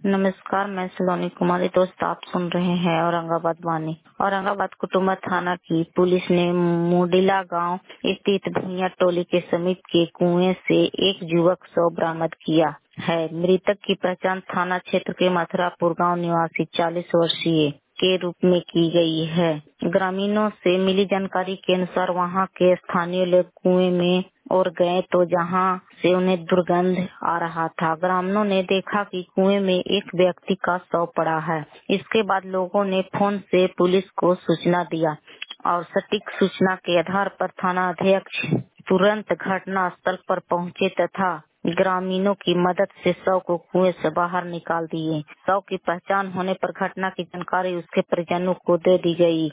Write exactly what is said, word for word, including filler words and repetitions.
नमस्कार, मैं सलोनी कुमारी। दोस्त, आप सुन रहे हैं औरंगाबाद वाणी। औरंगाबाद कुटुंबा थाना की पुलिस ने मुडिला गांव स्थित भैया टोली के समीप के कुएं से एक युवक शव बरामद किया है। मृतक की पहचान थाना क्षेत्र के मथुरापुर गांव निवासी चालीस वर्षीय के रूप में की गई है। ग्रामीणों से मिली जानकारी के अनुसार वहां के स्थानीय लोग कुएं में और गए तो जहां से उन्हें दुर्गंध आ रहा था। ग्रामीणों ने देखा कि कुएं में एक व्यक्ति का शव पड़ा है। इसके बाद लोगों ने फोन से पुलिस को सूचना दिया और सटीक सूचना के आधार पर थाना अध्यक्ष तुरंत घटना स्थल पर पहुंचे तथा ग्रामीणों की मदद से शव को कुएं से बाहर निकाल दिए। शव की पहचान होने पर घटना की जानकारी उसके परिजनों को दे दी गई।